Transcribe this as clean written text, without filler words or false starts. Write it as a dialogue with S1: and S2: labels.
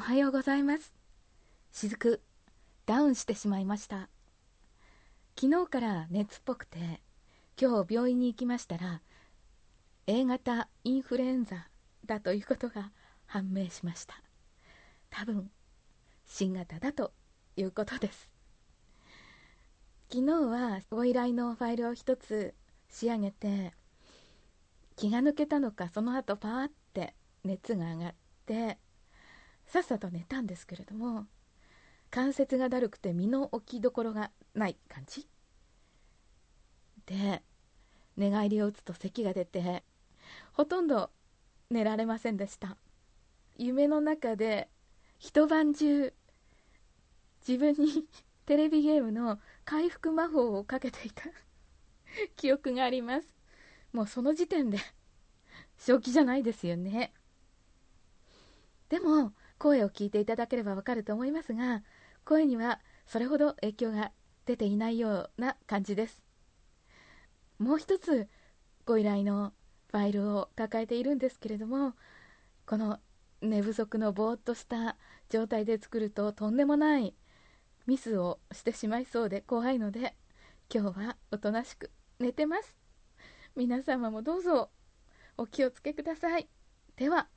S1: はようございます。雫、ダウンしてしまいました。昨日から熱っぽくて、今日病院に行きましたら、A 型インフルエンザだということが判明しました。多分、新型だということです。昨日はご依頼のファイルを一つ仕上げて、気が抜けたのか、その後パーって熱が上がって、さっさと寝たんですけれども、関節がだるくて身の置きどころがない感じで、寝返りを打つと咳が出て、ほとんど寝られませんでした。夢の中で一晩中自分にテレビゲームの回復魔法をかけていた記憶があります。もうその時点で正気じゃないですよね。でも声を聞いていただければわかると思いますが、声にはそれほど影響が出ていないような感じです。もう一つご依頼のファイルを抱えているんですけれども、この寝不足のぼーっとした状態で作るととんでもないミスをしてしまいそうで怖いので、今日はおとなしく寝てます。皆様もどうぞお気をつけください。では